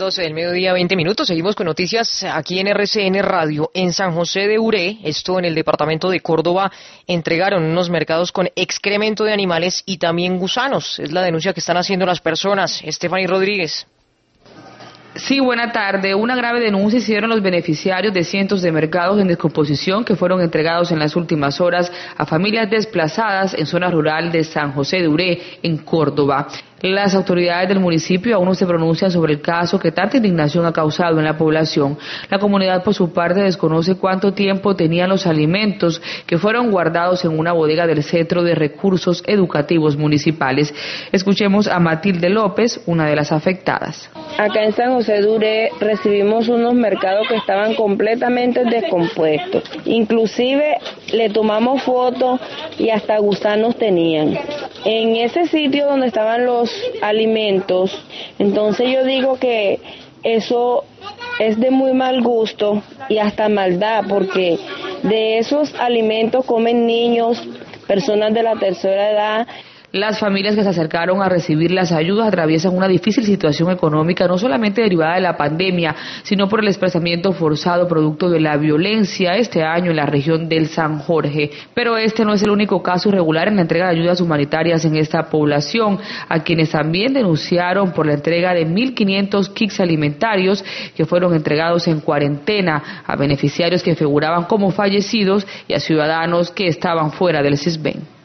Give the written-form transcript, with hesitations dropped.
12 del mediodía, 20 minutos. Seguimos con noticias aquí en RCN Radio. En San José de Uré, esto en el departamento de Córdoba, entregaron unos mercados con excremento de animales y también gusanos. Es la denuncia que están haciendo las personas. Stephanie Rodríguez. Sí, buena tarde. Una grave denuncia hicieron los beneficiarios de cientos de mercados en descomposición que fueron entregados en las últimas horas a familias desplazadas en zona rural de San José de Uré, en Córdoba. Las autoridades del municipio aún no se pronuncian sobre el caso que tanta indignación ha causado en la población. La comunidad, por su parte, desconoce cuánto tiempo tenían los alimentos que fueron guardados en una bodega del Centro de Recursos Educativos Municipales. Escuchemos a Matilde López, una de las afectadas. Acá en San José de Uré recibimos unos mercados que estaban completamente descompuestos. Inclusive le tomamos fotos y hasta gusanos tenían. En ese sitio donde estaban los alimentos, entonces yo digo que eso es de muy mal gusto y hasta maldad, porque de esos alimentos comen niños, personas de la tercera edad. Las familias que se acercaron a recibir las ayudas atraviesan una difícil situación económica, no solamente derivada de la pandemia, sino por el desplazamiento forzado producto de la violencia este año en la región del San Jorge. Pero este no es el único caso irregular en la entrega de ayudas humanitarias en esta población, a quienes también denunciaron por la entrega de 1.500 kits alimentarios que fueron entregados en cuarentena a beneficiarios que figuraban como fallecidos y a ciudadanos que estaban fuera del CISBEN.